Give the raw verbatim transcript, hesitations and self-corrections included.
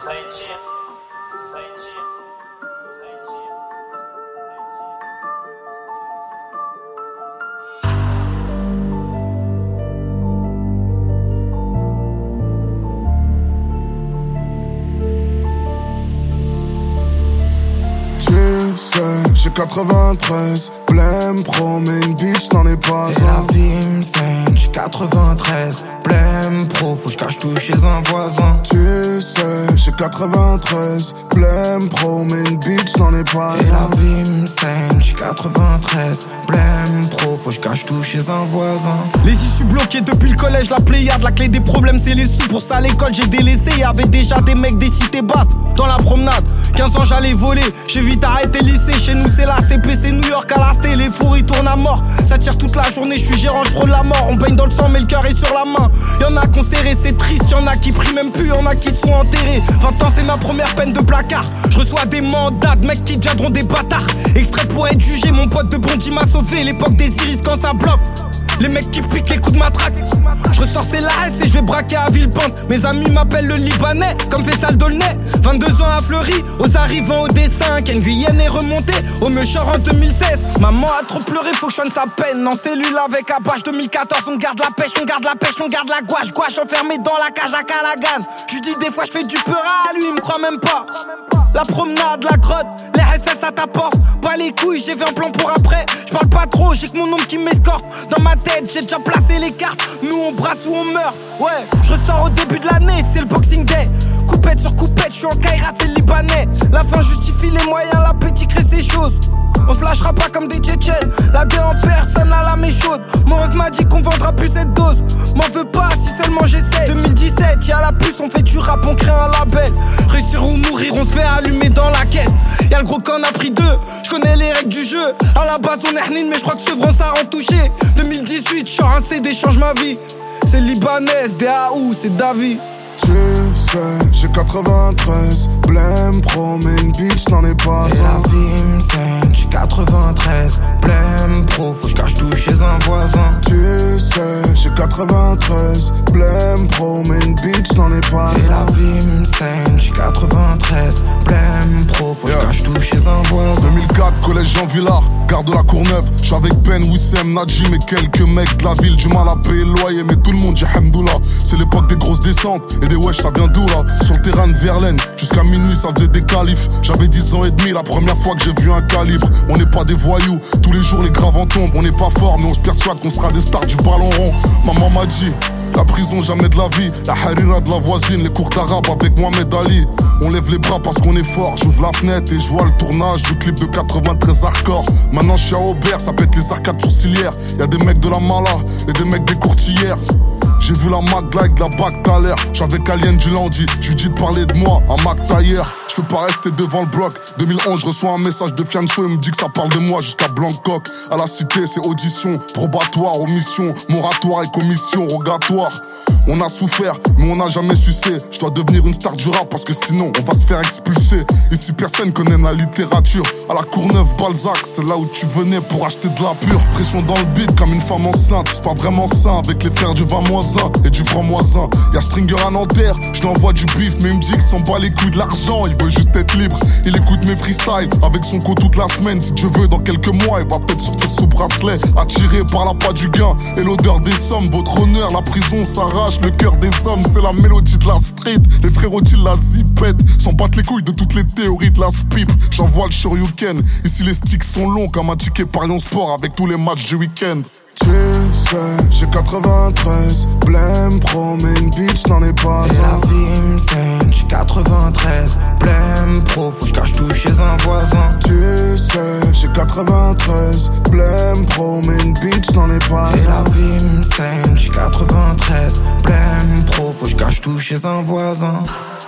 J'ai quatre-vingt-treize, blême, pro, mais une bitch n'en est pas. Et la vie me saigne, j'ai quatre-vingt-treize, blême, pro, faut que je cache tout chez un voisin. Tu sais, j'ai quatre-vingt-treize, blême, pro, mais une bitch n'en est pas. Et la vie me saigne, j'ai quatre-vingt-treize, blême, pro, faut que je cache tout chez un voisin. Les issues bloquées depuis le collège, la pléiade, la clé des problèmes c'est les sous. Pour ça l'école j'ai délaissé, y'avait déjà des mecs des cités basses dans la promenade. quinze ans j'allais voler, j'ai vite arrêté le lycée. Chez nous c'est la C P C, New York à la sté, les fours ils tournent à mort. Ça tire toute la journée, je suis gérant, je frôle la mort. On baigne dans le sang mais le cœur est sur la main. Y'en a qu'on serré, c'est triste, y'en a qui prient même plus, y'en a qui sont enterrés. vingt ans c'est ma première peine de placard. Je reçois des mandats de mecs qui deviendront des bâtards. Extrait pour être jugé, mon pote de Bondy m'a sauvé. L'époque des iris quand ça bloque, les mecs qui piquent les coups de matraque. Je ressors c'est la S et je vais braquer à Villepinte. Mes amis m'appellent le Libanais, comme Faisal Dolnay. vingt-deux ans à Fleury, aux arrivants au dessin. Ken Guyenne est remonté, au Meucheur en deux mille seize. Maman a trop pleuré, faut que je soigne sa peine. En cellule avec Apache deux mille quatorze, on garde la pêche, on garde la pêche, on garde la gouache. Gouache enfermé dans la cage à Calagan. Je dis des fois je fais du peur à lui, il me croit même pas. La promenade, la grotte, les S S à ta porte. Pas les couilles, j'ai vu un plan pour après. Je parle pas trop, j'ai que mon ombre qui m'escorte. Dans ma tête, j'ai déjà placé les cartes. Nous on brasse ou on meurt. Ouais, je ressors au début de l'année, c'est le Boxing Day. Coupette sur coupette, je suis en Kaira, c'est le Libanais. La fin justifie les moyens, l'appétit crée ces choses. On se lâchera pas comme des Tchétchènes. La deux en personne, la lame est chaude. Mon ref m'a dit qu'on vendra plus cette dose. M'en veux pas si seulement j'essaie. deux mille dix-sept, y'a la puce, on fait du rap, on crée un label. Réussir ou mourir, on se fait allumer dans la caisse. Y'a le gros qu'on a pris deux, je connais les règles du jeu. À la base on est hnine, mais je crois que Sevran ça rend touché. deux mille dix-huit, j'sors un C D, change ma vie. C'est libanaise, D A O, c'est David. Tu sais, j'ai quatre-vingt-treize, blême, pro, mais une bitch n'en est pas. Et la vie me saigne, j'ai quatre-vingt-treize, blême, pro, faut que je cache tout chez un voisin. Tu sais, j'ai quatre-vingt-treize, blême, pro, mais une bitch n'en est pas. Et la vie me saigne, j'ai quatre-vingt-treize, blême, pro, faut que yeah. je cache tout chez un voisin. deux mille quatre, collège Jean Villard, gare de la Courneuve. J'suis avec Ben, Wissem, Najim et quelques mecs de la ville. Du mal à payer le loyer, mais tout le monde, j'ai hamdoullah. C'est l'époque des grosses descentes. Et des wesh, ça vient d'où là? Sur le terrain de Verlaine, jusqu'à minuit ça faisait des qualifs. J'avais dix ans et demi, la première fois que j'ai vu un calibre. On n'est pas des voyous, tous les jours les graves en tombent. On n'est pas fort, mais on se persuade qu'on sera des stars du ballon rond. Maman m'a dit, la prison jamais de la vie. La harira de la voisine, les cours d'arabe avec Mohamed Ali. On lève les bras parce qu'on est fort. J'ouvre la fenêtre et je vois le tournage du clip de quatre-vingt-treize hardcore. Maintenant je suis à Aubert, ça pète les arcades sourcilières. Y'a des mecs de la Mala et des mecs des courtières. J'ai vu la Mac like la bac tout à l'heure. J'avais Alien du lundi, je lui dis de parler de moi à Mac Tailleur. Je peux pas rester devant le bloc. deux mille onze, je reçois un message de Fianso. Il me dit que ça parle de moi jusqu'à Blancoc. À la cité, c'est audition, probatoire, omission, moratoire et commission, rogatoire. On a souffert, mais on n'a jamais sucé. Je dois devenir une star du rap parce que sinon on va se faire expulser. Ici personne connaît la littérature. À la Courneuve, Balzac, c'est là où tu venais pour acheter de la pure. Pression dans le beat comme une femme enceinte. C'est pas vraiment sain avec les frères du vingt moins un et du franc moins un. Y'a Stringer à Nanterre, je lui envoie du bif, mais il me dit qu'il s'en bat les couilles de l'argent. Il veut juste être libre, il écoute mes freestyles avec son co toute la semaine. Si Dieu veut, dans quelques mois, il va peut-être sortir sous bracelet. Attiré par la pas du gain et l'odeur des sommes. Votre honneur, la prison s'arrache. Le cœur des hommes, c'est la mélodie de la street. Les frérots disent la zipette. S'en battent les couilles de toutes les théories de la spip. J'envoie le shoryuken. Ici les sticks sont longs comme un ticket Parion Sport avec tous les matchs du week-end. Tu sais, j'ai quatre-vingt-treize, blême, pro, mais une bitch n'en est pas. Et la vie me saigne, j'ai quatre-vingt-treize, blême, pro, faut que je cache tout chez un voisin. Tu sais, j'ai quatre-vingt-treize, blême, pro, mais une bitch n'en est pas. Et la vie me saigne, j'ai quatre-vingt-treize, blême, pro, faut que je cache tout chez un voisin.